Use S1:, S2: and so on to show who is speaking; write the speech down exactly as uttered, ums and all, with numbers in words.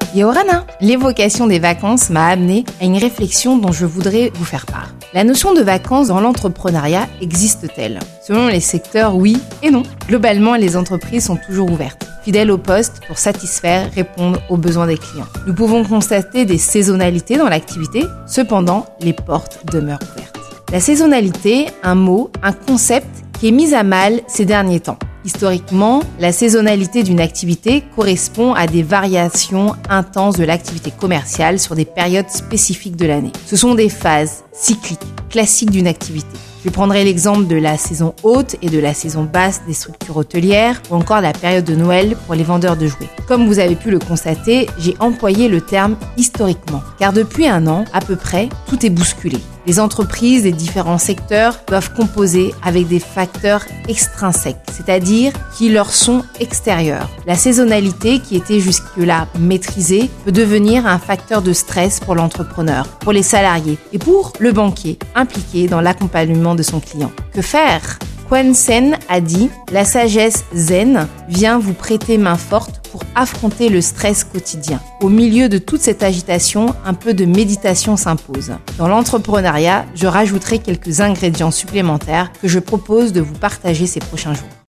S1: Yorana, l'évocation des vacances m'a amené à une réflexion dont je voudrais vous faire part. La notion de vacances dans l'entrepreneuriat existe-t-elle ? Selon les secteurs, oui et non. Globalement, les entreprises sont toujours ouvertes, fidèles au poste pour satisfaire, répondre aux besoins des clients. Nous pouvons constater des saisonnalités dans l'activité, cependant, les portes demeurent ouvertes. La saisonnalité, un mot, un concept qui est mis à mal ces derniers temps. Historiquement, la saisonnalité d'une activité correspond à des variations intenses de l'activité commerciale sur des périodes spécifiques de l'année. Ce sont des phases cycliques, classiques d'une activité. Je prendrai l'exemple de la saison haute et de la saison basse des structures hôtelières ou encore la période de Noël pour les vendeurs de jouets. Comme vous avez pu le constater, j'ai employé le terme historiquement, car depuis un an, à peu près, tout est bousculé. Les entreprises des différents secteurs doivent composer avec des facteurs extrinsèques, c'est-à-dire qui leur sont extérieurs. La saisonnalité, qui était jusque-là maîtrisée, peut devenir un facteur de stress pour l'entrepreneur, pour les salariés et pour le banquier impliqué dans l'accompagnement de son client. Que faire ? Quan Sen a dit « La sagesse zen vient vous prêter main forte pour affronter le stress quotidien. Au milieu de toute cette agitation, un peu de méditation s'impose. » Dans l'entrepreneuriat, je rajouterai quelques ingrédients supplémentaires que je propose de vous partager ces prochains jours.